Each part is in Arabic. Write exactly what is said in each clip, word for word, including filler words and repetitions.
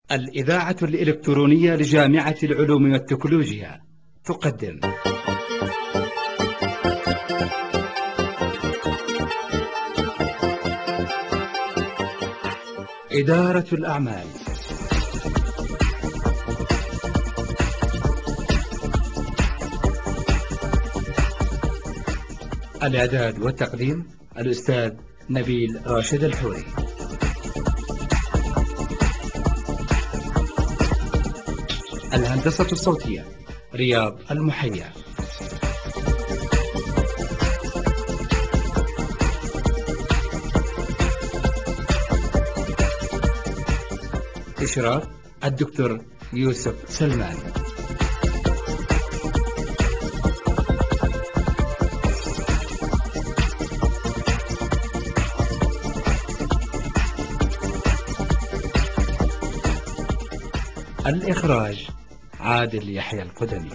الإذاعة الإلكترونية لجامعة العلوم والتكنولوجيا تقدم إدارة الأعمال. الإعداد والتقديم الأستاذ نبيل راشد الحوري. الهندسة الصوتية رياض المحيا. إشراف الدكتور يوسف سلمان. الإخراج عادل يحيى القدمي.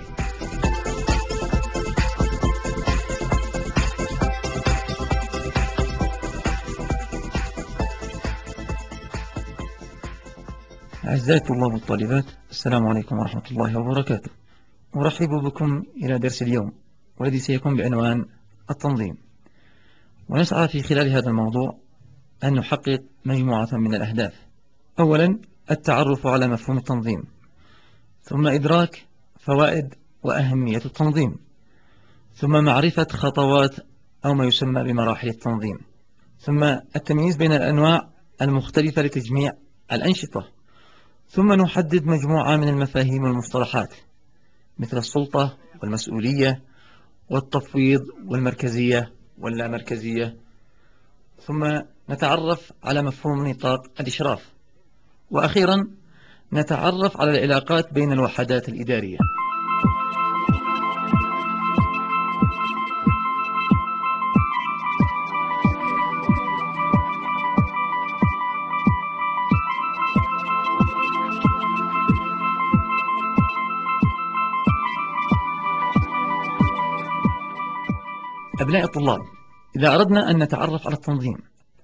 أعزائي الطلاب والطالبات، السلام عليكم ورحمة الله وبركاته. أرحب بكم إلى درس اليوم، والذي سيكون بعنوان التنظيم. ونسعى في خلال هذا الموضوع أن نحقق مجموعة من الأهداف. أولا، التعرف على مفهوم التنظيم، ثم إدراك فوائد وأهمية التنظيم، ثم معرفة خطوات أو ما يسمى بمراحل التنظيم، ثم التمييز بين الأنواع المختلفة لتجميع الأنشطة، ثم نحدد مجموعة من المفاهيم والمصطلحات مثل السلطة والمسؤولية والتفويض والمركزية واللامركزية، ثم نتعرف على مفهوم نطاق الإشراف، وأخيرا نتعرف على العلاقات بين الوحدات الإدارية. أبناء الطلاب، إذا أردنا أن نتعرف على التنظيم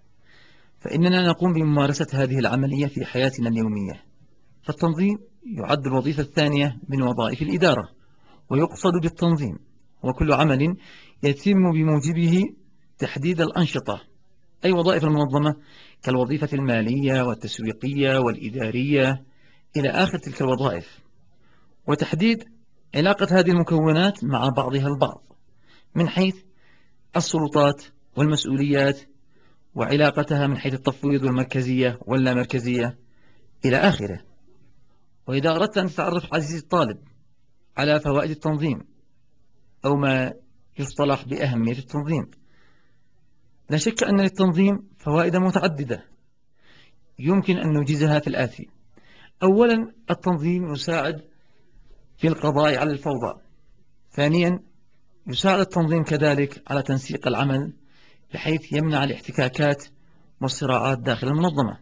فإننا نقوم بممارسة هذه العملية في حياتنا اليومية. فالتنظيم يعد الوظيفة الثانية من وظائف الإدارة، ويقصد بالتنظيم وكل عمل يتم بموجبه تحديد الأنشطة، أي وظائف المنظمة كالوظيفة المالية والتسويقية والإدارية إلى آخر تلك الوظائف، وتحديد علاقة هذه المكونات مع بعضها البعض من حيث السلطات والمسؤوليات، وعلاقتها من حيث التفويض والمركزية واللامركزية إلى آخره. وإذا أردت أن تتعرف عزيزي الطالب على فوائد التنظيم أو ما يصطلح بأهمية التنظيم، لا شك أن للتنظيم فوائد متعددة يمكن أن نوجزها في الآتي. أولا، التنظيم يساعد في القضاء على الفوضى. ثانيا، يساعد التنظيم كذلك على تنسيق العمل بحيث يمنع الاحتكاكات والصراعات داخل المنظمة.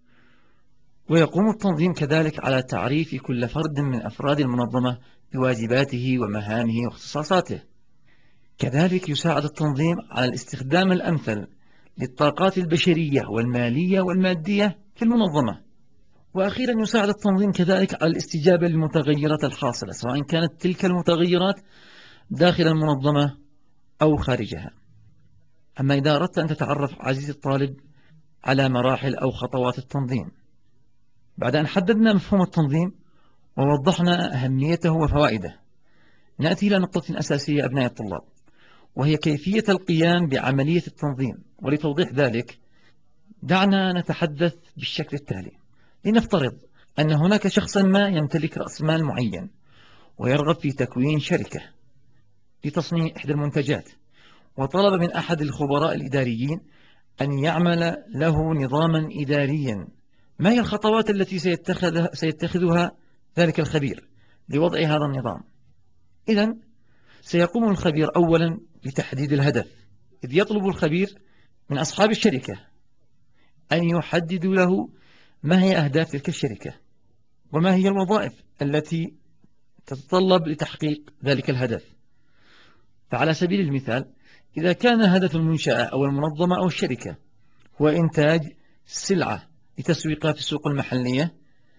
ويقوم التنظيم كذلك على تعريف كل فرد من أفراد المنظمة بواجباته ومهامه واختصاصاته. كذلك يساعد التنظيم على الاستخدام الأمثل للطاقات البشرية والمالية والمادية في المنظمة. وأخيرا، يساعد التنظيم كذلك على الاستجابة للمتغيرات الحاصلة، سواء كانت تلك المتغيرات داخل المنظمة أو خارجها. أما إذا أردت أن تتعرف عزيزي الطالب على مراحل أو خطوات التنظيم، بعد أن حددنا مفهوم التنظيم ووضحنا أهميته وفوائده، نأتي إلى نقطة أساسية أبناء الطلاب، وهي كيفية القيام بعملية التنظيم. ولتوضيح ذلك دعنا نتحدث بالشكل التالي. لنفترض أن هناك شخصا ما يمتلك رأس مال معين ويرغب في تكوين شركة لتصنيع إحدى المنتجات، وطلب من أحد الخبراء الإداريين أن يعمل له نظاما إداريا. ما هي الخطوات التي سيتخذها, سيتخذها ذلك الخبير لوضع هذا النظام؟ إذن سيقوم الخبير أولا بتحديد الهدف، إذ يطلب الخبير من أصحاب الشركة أن يحددوا له ما هي أهداف تلك الشركة وما هي الوظائف التي تتطلب لتحقيق ذلك الهدف. فعلى سبيل المثال، إذا كان هدف المنشأة أو المنظمة أو الشركة هو إنتاج سلعة لتسويقها في السوق المحلية،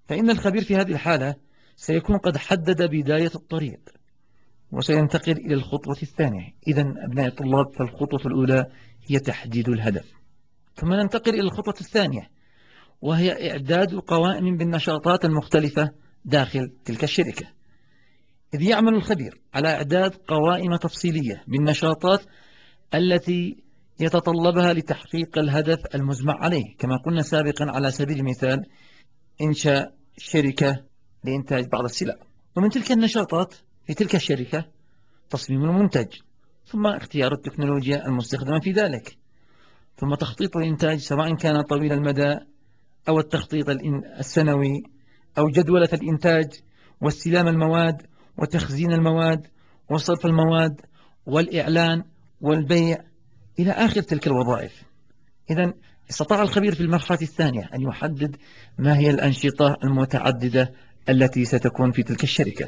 فإن الخبير في هذه الحالة سيكون قد حدد بداية الطريق، وسينتقل إلى الخطوة الثانية. إذن أبناء الطلاب، فالخطوة الأولى هي تحديد الهدف، ثم ننتقل إلى الخطوة الثانية، وهي إعداد قوائم بالنشاطات المختلفة داخل تلك الشركة. إذ يعمل الخبير على إعداد قوائم تفصيلية بالنشاطات التي يتطلبها لتحقيق الهدف المزمع عليه، كما قلنا سابقا على سبيل المثال إنشاء شركة لإنتاج بعض السلع. ومن تلك النشاطات في تلك الشركة تصميم المنتج، ثم اختيار التكنولوجيا المستخدمة في ذلك، ثم تخطيط الإنتاج سواء كان طويل المدى أو التخطيط السنوي، أو جدولة الإنتاج، واستلام المواد، وتخزين المواد، وصرف المواد، والإعلان، والبيع، إلى آخر تلك الوظائف. إذن استطاع الخبير في المرحلة الثانية أن يحدد ما هي الأنشطة المتعددة التي ستكون في تلك الشركة.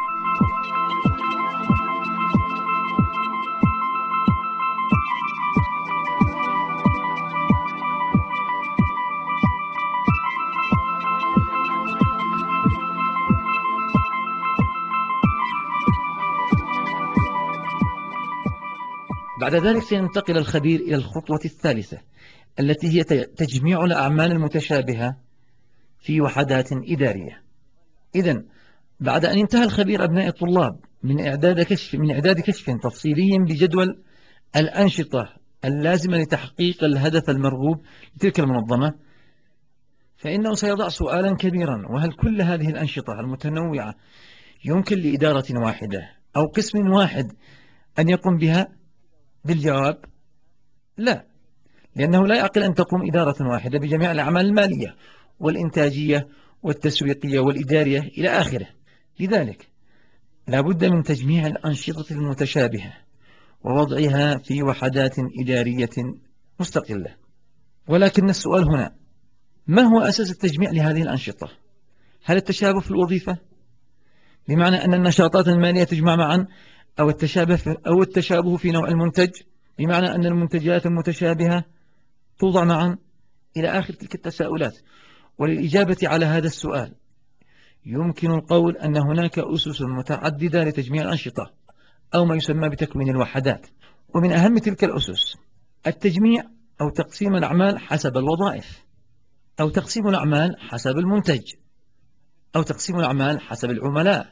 بعد ذلك سينتقل الخبير إلى الخطوة الثالثة، التي هي تجميع الأعمال المتشابهة في وحدات إدارية. إذن بعد أن انتهى الخبير أبناء الطلاب من إعداد كشف من إعداد كشف تفصيلي بجدول الأنشطة اللازمة لتحقيق الهدف المرغوب لتلك المنظمة، فإنه سيضع سؤالا كبيرا: وهل كل هذه الأنشطة المتنوعة يمكن لإدارة واحدة أو قسم واحد أن يقوم بها؟ بالجواب: لا، لأنه لا يعقل أن تقوم إدارة واحدة بجميع الأعمال المالية والإنتاجية والتسويقية والإدارية إلى آخره. لذلك لا بد من تجميع الأنشطة المتشابهة ووضعها في وحدات إدارية مستقلة. ولكن السؤال هنا: ما هو أساس التجميع لهذه الأنشطة؟ هل التشابه في الوظيفة، بمعنى أن النشاطات المالية تجمع معا، أو التشابه في أو التشابه في نوع المنتج، بمعنى أن المنتجات المتشابهة توضع معا، إلى آخر تلك التساؤلات؟ وللإجابة على هذا السؤال يمكن القول أن هناك أسس متعددة لتجميع الأنشطة، أو ما يسمى بتكوين الوحدات. ومن أهم تلك الأسس التجميع أو تقسيم الأعمال حسب الوظائف، أو تقسيم الأعمال حسب المنتج، أو تقسيم الأعمال حسب العملاء،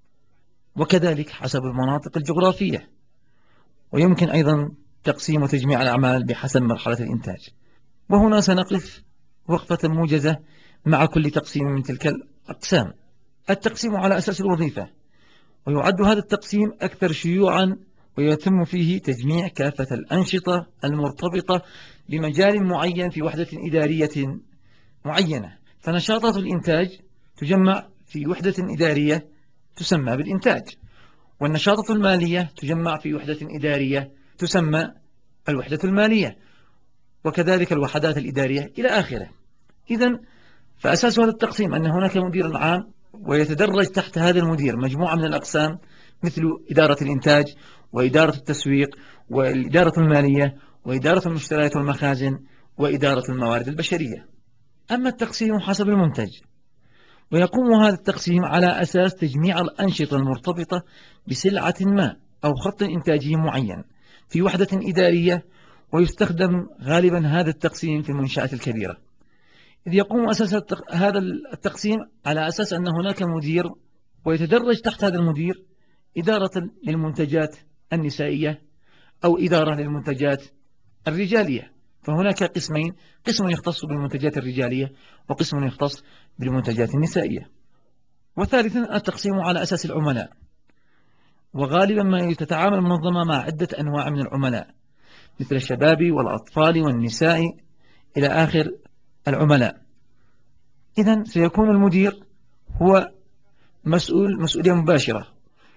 وكذلك حسب المناطق الجغرافية. ويمكن أيضا تقسيم وتجميع الأعمال بحسب مرحلة الإنتاج. وهنا سنقف وقفة موجزة مع كل تقسيم من تلك الأقسام. التقسيم على أساس الوظيفة، ويعد هذا التقسيم أكثر شيوعا، ويتم فيه تجميع كافة الأنشطة المرتبطة بمجال معين في وحدة إدارية معينة. فنشاطات الإنتاج تجمع في وحدة إدارية تسمى بالإنتاج، والنشاطات المالية تجمع في وحدة إدارية تسمى الوحدة المالية، وكذلك الوحدات الإدارية إلى آخره. إذن فأساس هذا التقسيم أن هناك مدير عام، ويتدرج تحت هذا المدير مجموعة من الأقسام، مثل إدارة الإنتاج، وإدارة التسويق، والإدارة المالية، وإدارة المشتريات والمخازن، وإدارة الموارد البشرية. أما التقسيم حسب المنتج، ويقوم هذا التقسيم على أساس تجميع الأنشطة المرتبطة بسلعة ما أو خط إنتاجي معين في وحدة إدارية، ويستخدم غالبا هذا التقسيم في المنشآت الكبيرة. إذ يقوم أساس هذا التقسيم على أساس أن هناك مدير، ويتدرج تحت هذا المدير إدارة للمنتجات النسائية، أو إدارة للمنتجات الرجالية. فهناك قسمين: قسم يختص بالمنتجات الرجالية، وقسم يختص بالمنتجات النسائية. وثالثا التقسيم على أساس العملاء، وغالبا ما تتعامل المنظمة مع عدة أنواع من العملاء، مثل الشباب والأطفال والنساء إلى آخر العملاء. إذن سيكون المدير هو مسؤول مسؤولية مباشرة،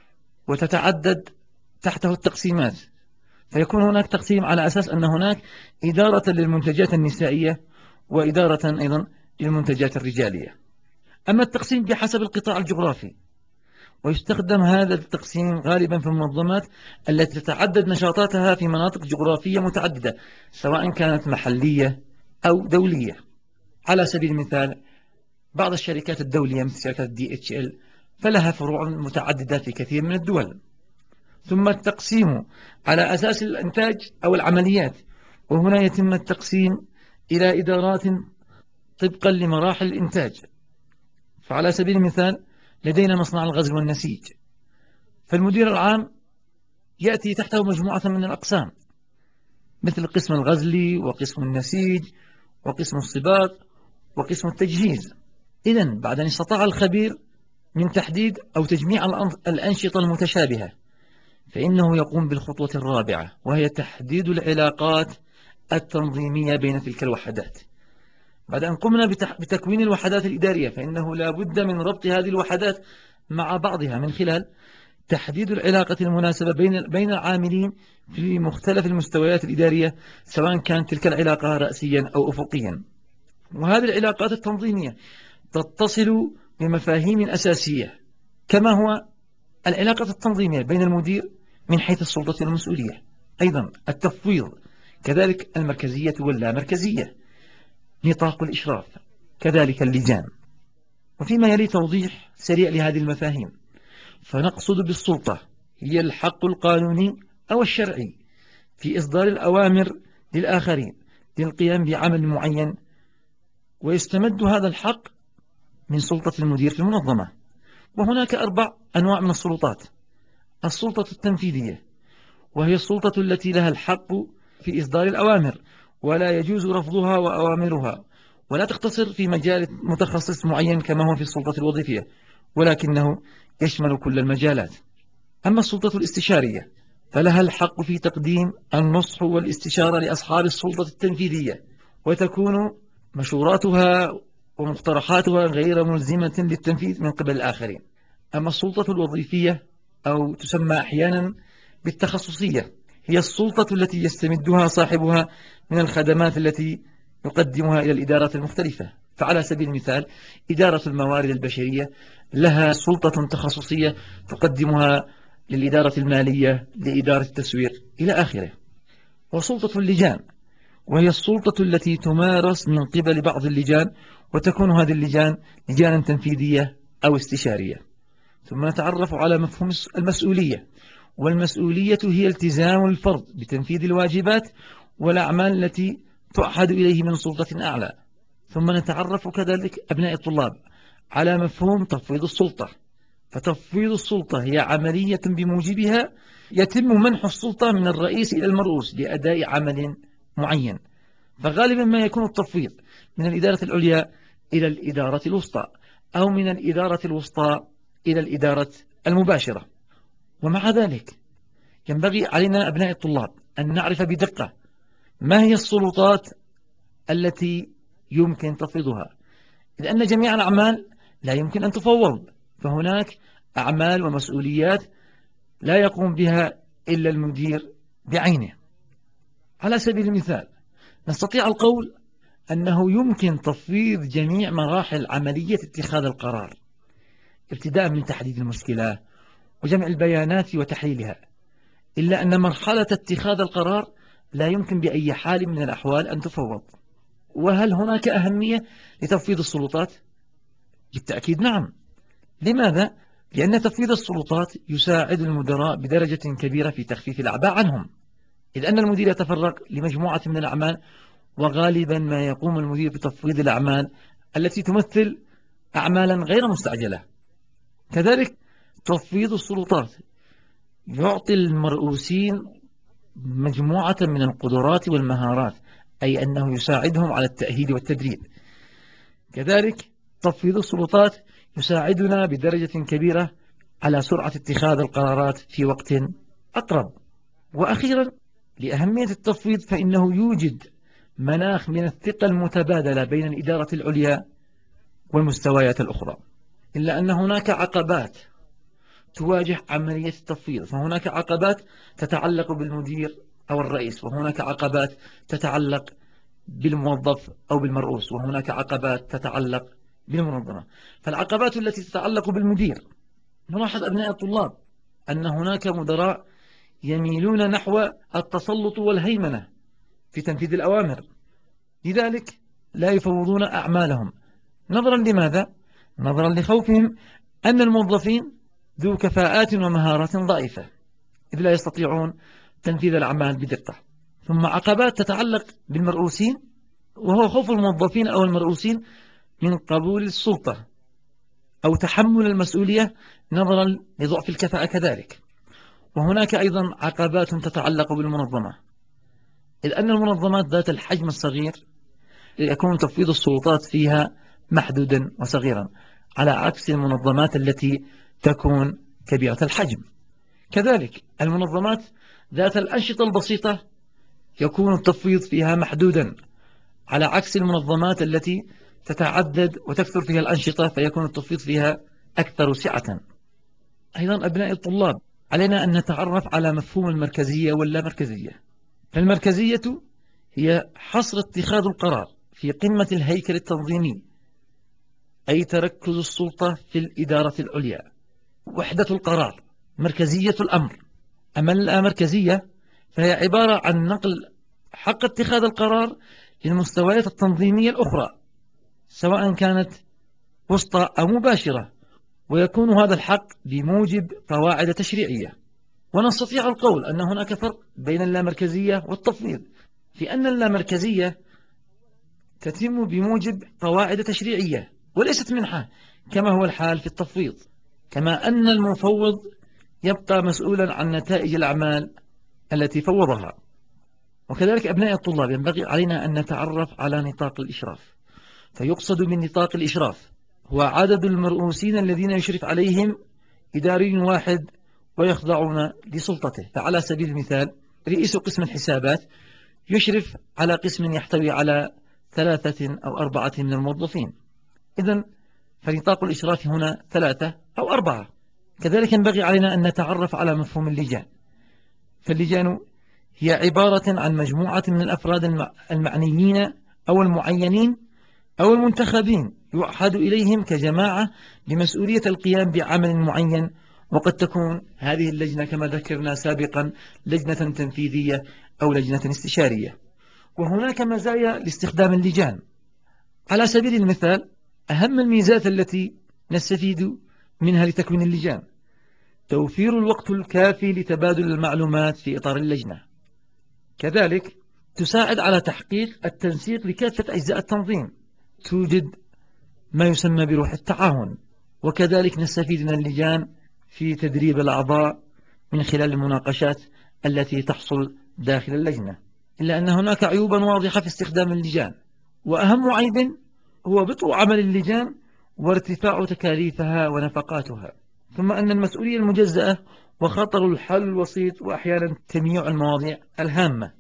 وتتعدد تحته التقسيمات. فيكون هناك تقسيم على أساس أن هناك إدارة للمنتجات النسائية، وإدارة أيضا للمنتجات الرجالية. أما التقسيم بحسب القطاع الجغرافي، ويستخدم هذا التقسيم غالبا في المنظمات التي تتعدد نشاطاتها في مناطق جغرافية متعددة، سواء كانت محلية أو دولية. على سبيل المثال بعض الشركات الدولية مثل شركة دي اتش ال فلها فروع متعددة في كثير من الدول. ثم التقسيم على أساس الإنتاج أو العمليات، وهنا يتم التقسيم إلى إدارات طبقا لمراحل الإنتاج. فعلى سبيل المثال لدينا مصنع الغزل والنسيج، فالمدير العام يأتي تحته مجموعة من الأقسام مثل قسم الغزل وقسم النسيج وقسم الصباغ وقسم التجهيز. إذن بعد أن استطاع الخبير من تحديد أو تجميع الأنشطة المتشابهة، فإنه يقوم بالخطوة الرابعة، وهي تحديد العلاقات التنظيمية بين تلك الوحدات. بعد أن قمنا بتكوين الوحدات الإدارية، فإنه لا بد من ربط هذه الوحدات مع بعضها من خلال تحديد العلاقة المناسبة بين بين العاملين في مختلف المستويات الإدارية، سواء كانت تلك العلاقة رأسيا أو أفقيا. وهذه العلاقات التنظيمية تتصل بمفاهيم أساسية، كما هو العلاقة التنظيمية بين المدير من حيث السلطة والمسؤولية، أيضا التفويض، كذلك المركزية واللامركزية، نطاق الإشراف، كذلك اللجان. وفيما يلي توضيح سريع لهذه المفاهيم، فنقصد بالسلطة هي الحق القانوني أو الشرعي في إصدار الأوامر للآخرين للقيام بعمل معين، ويستمد هذا الحق من سلطة المدير في المنظمة. وهناك أربع أنواع من السلطات. السلطة التنفيذية، وهي السلطة التي لها الحق في إصدار الأوامر ولا يجوز رفضها وأوامرها، ولا تقتصر في مجال متخصص معين كما هو في السلطة الوظيفية، ولكنه يشمل كل المجالات. أما السلطة الاستشارية فلها الحق في تقديم النصح والاستشارة لأصحاب السلطة التنفيذية، وتكون مشوراتها ومقترحاتها غير ملزمة للتنفيذ من قبل الآخرين. أما السلطة الوظيفية أو تسمى أحيانا بالتخصصية، هي السلطة التي يستمدها صاحبها من الخدمات التي يقدمها إلى الإدارات المختلفة. فعلى سبيل المثال إدارة الموارد البشرية لها سلطة تخصصية تقدمها للإدارة المالية، لإدارة التسويق إلى آخره. وسلطة اللجان، وهي السلطة التي تمارس من قبل بعض اللجان، وتكون هذه اللجان لجانا تنفيذية أو استشارية. ثم نتعرف على مفهوم المسؤولية، والمسؤولية هي التزام الفرد بتنفيذ الواجبات والأعمال التي تعهد إليه من سلطة أعلى. ثم نتعرف كذلك أبناء الطلاب على مفهوم تفويض السلطة. فتفويض السلطة هي عملية بموجبها يتم منح السلطة من الرئيس إلى المرؤوس لأداء عمل معين، فغالبا ما يكون التفويض من الإدارة العليا إلى الإدارة الوسطى، أو من الإدارة الوسطى إلى الإدارة المباشرة. ومع ذلك ينبغي علينا أبناء الطلاب أن نعرف بدقة ما هي السلطات التي يمكن تفويضها، لأن جميع الأعمال لا يمكن أن تفوض، فهناك أعمال ومسؤوليات لا يقوم بها إلا المدير بعينه. على سبيل المثال نستطيع القول أنه يمكن تفويض جميع مراحل عملية اتخاذ القرار، ابتداء من تحديد المشكلة وجمع البيانات وتحليلها، إلا أن مرحلة اتخاذ القرار لا يمكن بأي حال من الأحوال أن تفوض. وهل هناك أهمية لتفويض السلطات؟ بالتأكيد نعم. لماذا؟ لأن تفويض السلطات يساعد المدراء بدرجة كبيرة في تخفيف الأعباء عنهم، إذ أن المدير يتفرغ لمجموعة من الأعمال، وغالبا ما يقوم المدير بتفويض الأعمال التي تمثل أعمالا غير مستعجلة. كذلك تفويض السلطات يعطي المرؤوسين مجموعة من القدرات والمهارات، أي أنه يساعدهم على التأهيل والتدريب. كذلك تفويض السلطات يساعدنا بدرجة كبيرة على سرعة اتخاذ القرارات في وقت أقرب. وأخيرا لأهمية التفويض، فإنه يوجد مناخ من الثقة المتبادلة بين الإدارة العليا والمستويات الأخرى، إلا أن هناك عقبات تواجه عملية التفويض. فهناك عقبات تتعلق بالمدير أو الرئيس، وهناك عقبات تتعلق بالموظف أو بالمرؤوس، وهناك عقبات تتعلق بالمنظمة. فالعقبات التي تتعلق بالمدير، نلاحظ أبناء الطلاب أن هناك مدراء يميلون نحو التسلط والهيمنة في تنفيذ الأوامر، لذلك لا يفوضون أعمالهم، نظرا لماذا؟ نظرا لخوفهم أن الموظفين ذو كفاءات ومهارات ضعيفة، إذ لا يستطيعون تنفيذ الأعمال بدقة. ثم عقبات تتعلق بالمرؤوسين، وهو خوف الموظفين أو المرؤوسين من قبول السلطة أو تحمل المسؤولية نظرا لضعف الكفاءة كذلك. وهناك أيضا عقبات تتعلق بالمنظمة، إذ أن المنظمات ذات الحجم الصغير يكون تفويض السلطات فيها محدودا وصغيرا، على عكس المنظمات التي تكون كبيرة الحجم. كذلك المنظمات ذات الأنشطة البسيطة يكون التفويض فيها محدودا، على عكس المنظمات التي تتعدد وتكثر فيها الأنشطة فيكون التفويض فيها أكثر سعة. أيضا أبناء الطلاب، علينا أن نتعرف على مفهوم المركزية واللامركزية. فالمركزية هي حصر اتخاذ القرار في قمة الهيكل التنظيمي، أي تركز السلطة في الإدارة العليا، وحدة القرار، مركزية الأمر. أما اللامركزية فهي عبارة عن نقل حق اتخاذ القرار للمستويات التنظيمية الأخرى، سواء كانت وسطى أو مباشرة، ويكون هذا الحق بموجب قواعد تشريعية. ونستطيع القول أن هناك فرق بين اللامركزية والتفويض، في أن اللامركزية تتم بموجب قواعد تشريعية وليست منحة كما هو الحال في التفويض، كما أن المفوض يبقى مسؤولا عن نتائج الأعمال التي فوضها. وكذلك أبناء الطلاب، ينبغي علينا أن نتعرف على نطاق الإشراف. فيقصد من نطاق الإشراف هو عدد المرؤوسين الذين يشرف عليهم إداري واحد ويخضعون لسلطته. فعلى سبيل المثال، رئيس قسم الحسابات يشرف على قسم يحتوي على ثلاثة أو أربعة من الموظفين. إذن فنطاق الإشراف هنا ثلاثة أو أربعة. كذلك ينبغي علينا أن نتعرف على مفهوم اللجان. فاللجان هي عبارة عن مجموعة من الأفراد المعنيين أو المعينين أو المنتخبين يوحد إليهم كجماعة بمسؤولية القيام بعمل معين، وقد تكون هذه اللجنة كما ذكرنا سابقا لجنة تنفيذية أو لجنة استشارية. وهناك مزايا لاستخدام اللجان. على سبيل المثال، أهم الميزات التي نستفيد منها لتكوين اللجان: توفير الوقت الكافي لتبادل المعلومات في إطار اللجنة. كذلك تساعد على تحقيق التنسيق لكافة أجزاء التنظيم، توجد ما يسمى بروح التعاون. وكذلك نستفيد من اللجان في تدريب الأعضاء من خلال المناقشات التي تحصل داخل اللجنة. إلا أن هناك عيوبا واضحة في استخدام اللجان، وأهم عيب هو بطء عمل اللجان وارتفاع تكاليفها ونفقاتها، ثم أن المسؤولية المجزأة وخطر الحل الوسيط وأحيانا تمييع المواضيع الهامة.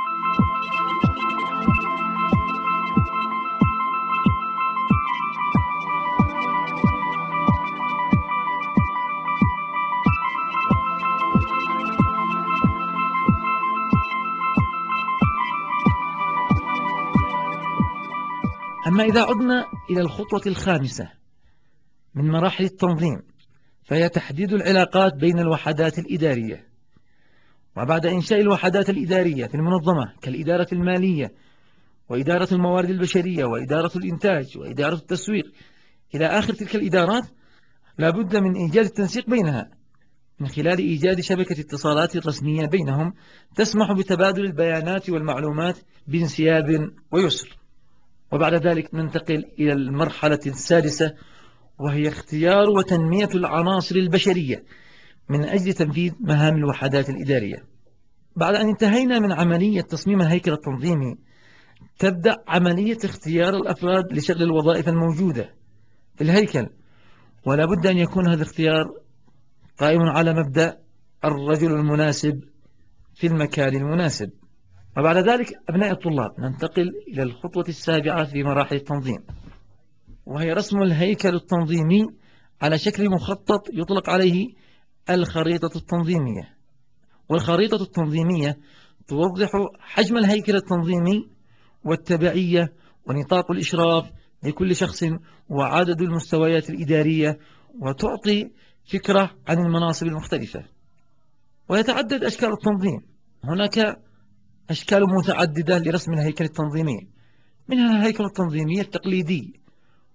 أما إذا عدنا إلى الخطوة الخامسة من مراحل التنظيم، فهي تحديد العلاقات بين الوحدات الإدارية. وبعد إنشاء الوحدات الإدارية في المنظمة كالإدارة المالية وإدارة الموارد البشرية وإدارة الإنتاج وإدارة التسويق إلى آخر تلك الإدارات، لا بد من إيجاد التنسيق بينها من خلال إيجاد شبكة اتصالات رسمية بينهم تسمح بتبادل البيانات والمعلومات بانسياب ويسر. وبعد ذلك ننتقل إلى المرحلة السادسة، وهي اختيار وتنمية العناصر البشرية من أجل تنفيذ مهام الوحدات الإدارية. بعد أن انتهينا من عملية تصميم الهيكل التنظيمي، تبدأ عملية اختيار الأفراد لشغل الوظائف الموجودة في الهيكل، ولا بد أن يكون هذا الاختيار قائم على مبدأ الرجل المناسب في المكان المناسب. وبعد ذلك أبناء الطلاب، ننتقل إلى الخطوة السابعة في مراحل التنظيم، وهي رسم الهيكل التنظيمي على شكل مخطط يطلق عليه الخريطة التنظيمية. والخريطة التنظيمية توضح حجم الهيكل التنظيمي والتبعية ونطاق الإشراف لكل شخص وعدد المستويات الإدارية، وتعطي فكرة عن المناصب المختلفة. ويتعدد أشكال التنظيم، هناك أشكال متعددة لرسم الهيكل التنظيمي، منها الهيكل التنظيمي التقليدي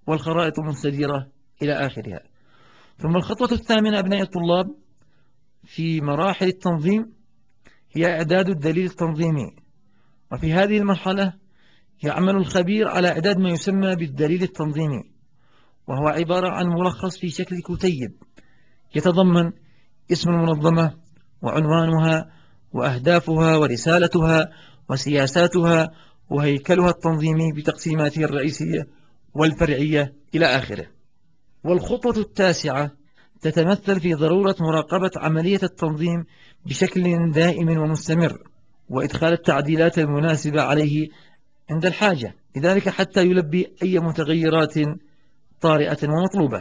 والخرائط المستديرة إلى آخرها. ثم الخطوة الثامنة أبناء الطلاب في مراحل التنظيم هي إعداد الدليل التنظيمي. وفي هذه المرحلة يعمل الخبير على إعداد ما يسمى بالدليل التنظيمي، وهو عبارة عن ملخص في شكل كتيب يتضمن اسم المنظمة وعنوانها وأهدافها ورسالتها وسياساتها وهيكلها التنظيمي بتقسيماته الرئيسية والفرعية إلى آخره. والخطوة التاسعة تتمثل في ضرورة مراقبة عملية التنظيم بشكل دائم ومستمر، وإدخال التعديلات المناسبة عليه عند الحاجة، لذلك حتى يلبي أي متغيرات طارئة ومطلوبة.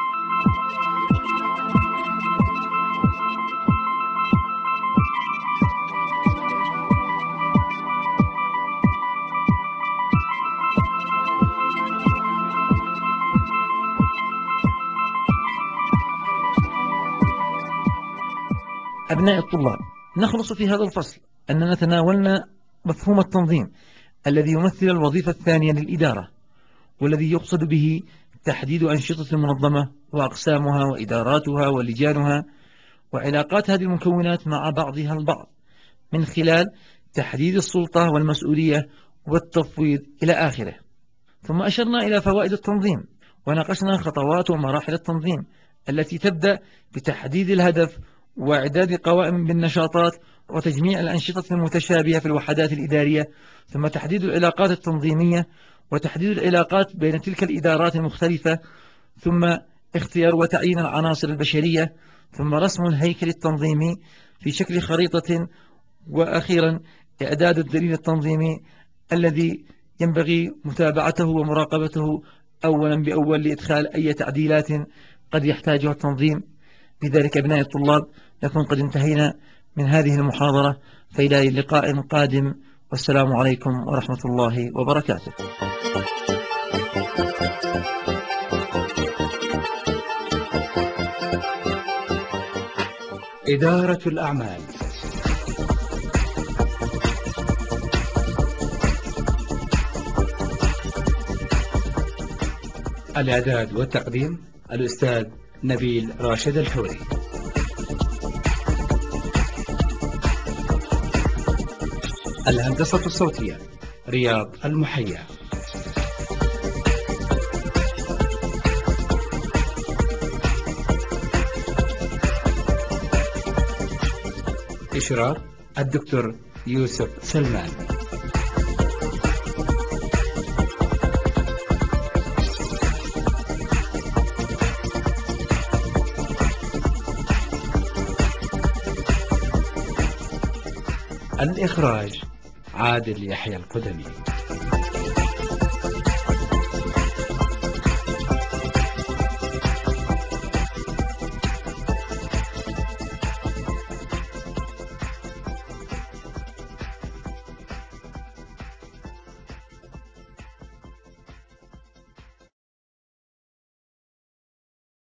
أبناء الطلاب، نخلص في هذا الفصل أننا تناولنا مفهوم التنظيم الذي يمثل الوظيفة الثانية للإدارة، والذي يقصد به تحديد أنشطة المنظمة وأقسامها وإداراتها ولجانها وعلاقات هذه المكونات مع بعضها البعض من خلال تحديد السلطة والمسؤولية والتفويض إلى آخره. ثم أشرنا إلى فوائد التنظيم وناقشنا خطوات ومراحل التنظيم التي تبدأ بتحديد الهدف وإعداد قوائم بالنشاطات وتجميع الأنشطة المتشابهة في الوحدات الإدارية، ثم تحديد العلاقات التنظيمية وتحديد العلاقات بين تلك الإدارات المختلفة، ثم اختيار وتعيين العناصر البشرية، ثم رسم الهيكل التنظيمي في شكل خريطة، وأخيرا إعداد الدليل التنظيمي الذي ينبغي متابعته ومراقبته أولا بأول لإدخال أي تعديلات قد يحتاجها التنظيم. بذلك أبناء الطلاب نكون قد انتهينا من هذه المحاضرة، فإلى لقاء قادم، والسلام عليكم ورحمة الله وبركاته. إدارة الأعمال. الإعداد والتقديم الأستاذ نبيل راشد الحوري. الهندسة الصوتية رياض المحيا. إشراف الدكتور يوسف سلمان. الإخراج عادل يحيى القدمي.